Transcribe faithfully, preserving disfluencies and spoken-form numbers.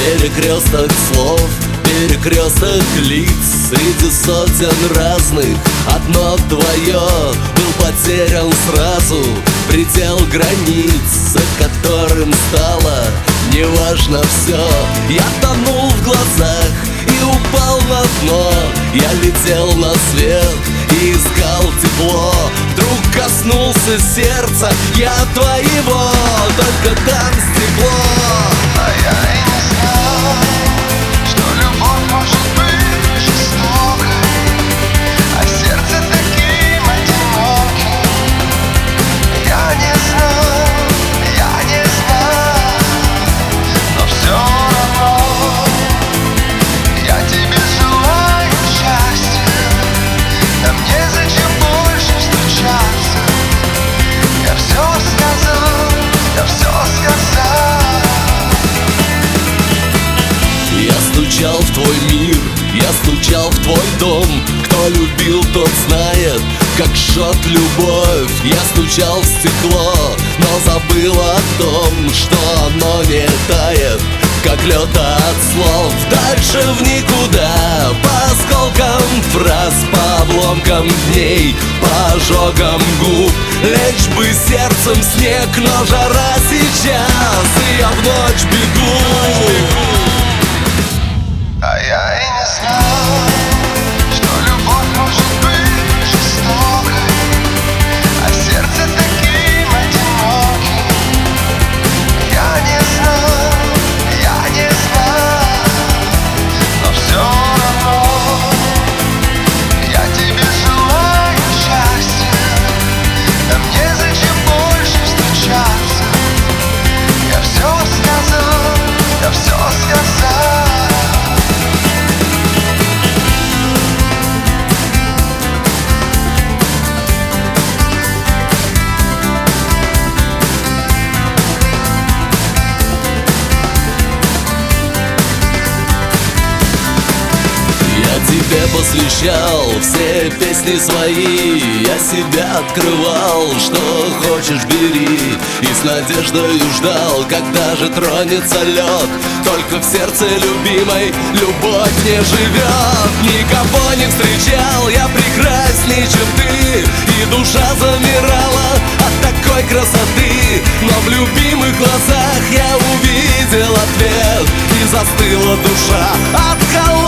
Перекресток слов, перекресток лиц, среди сотен разных одно твое. Был потерян сразу предел границ, за которым стало неважно все. Я тонул в глазах и упал на дно. Я летел на свет и искал тепло. Вдруг коснулся сердца я твоего, только там стекло. А я и не знал, что любовь может быть жестокой, а сердце таким одиноким. Я не знал, я не знал, но все равно я тебе желаю счастья. Нам незачем больше встречаться. Я все сказал, я все сказал. Я стучал в твой мир, я стучал в твой дом. Кто любил, тот знает, как жжет любовь. Я стучал в стекло, но забыл о том, что оно не тает, как лед от слов. Дальше в никуда, по осколкам фраз, по обломкам дней, по ожогам губ. Лечь бы сердцем снег, но жара сейчас, и я в ночь бегу. А я и не знал, что любовь может быть жестокой, а сердце таким одиноким. Я не знал, я не знал, но все равно я тебе желаю счастья. Нам незачем больше встречаться. Я все сказал, я все сказал. Тебе посвящал все песни свои, я себя открывал, что хочешь бери. И с надеждой ждал, когда же тронется лед. Только в сердце любимой любовь не живет. Никого не встречал я прекрасней, чем ты, и душа замирала от такой красоты. Но в любимых глазах я увидел ответ, и застыла душа от холодной